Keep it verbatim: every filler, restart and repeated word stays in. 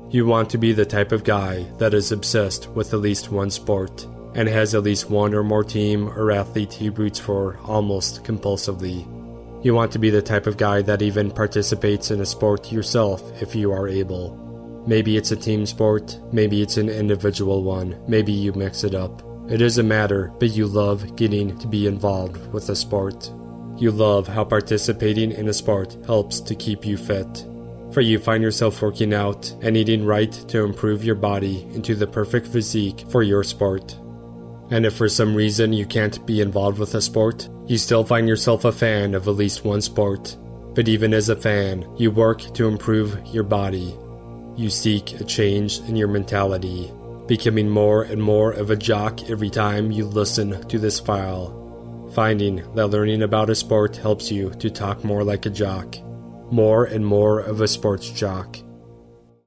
You want to be the type of guy that is obsessed with at least one sport and has at least one or more team or athlete he roots for almost compulsively. You want to be the type of guy that even participates in a sport yourself if you are able. Maybe it's a team sport, maybe it's an individual one, maybe you mix it up. It doesn't matter, but you love getting to be involved with a sport. You love how participating in a sport helps to keep you fit. For you find yourself working out and eating right to improve your body into the perfect physique for your sport. And if for some reason you can't be involved with a sport, you still find yourself a fan of at least one sport. But even as a fan, you work to improve your body. You seek a change in your mentality, becoming more and more of a jock every time you listen to this file. Finding that learning about a sport helps you to talk more like a jock. More and more of a sports jock.